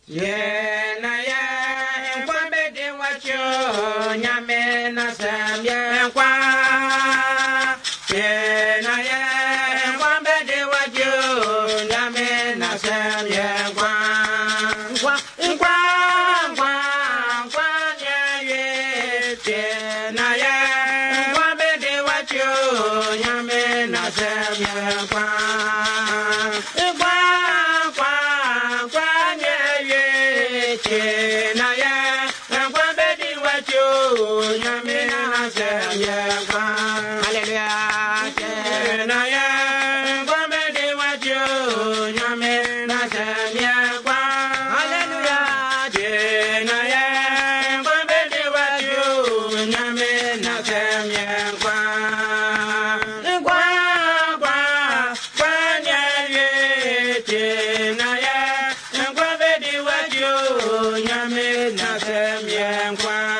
Ye na ye kwa bedi wacho nyame na samye kwa. Ye na ye kwa bedi wacho nyame na samye kwa. Kwa nye ye. Ye na ye kwa bedi wacho nyame na samye kwa. Na ya, na kwa bedi wacho, nyame na semye kwa. Hallelujah. Na ya, kwa bedi wacho, nyame na semye kwa. Hallelujah. Na ya, kwa bedi wacho, nyame na semye kwa. Na ya, kwa bedi wacho, nyame na semye kwa.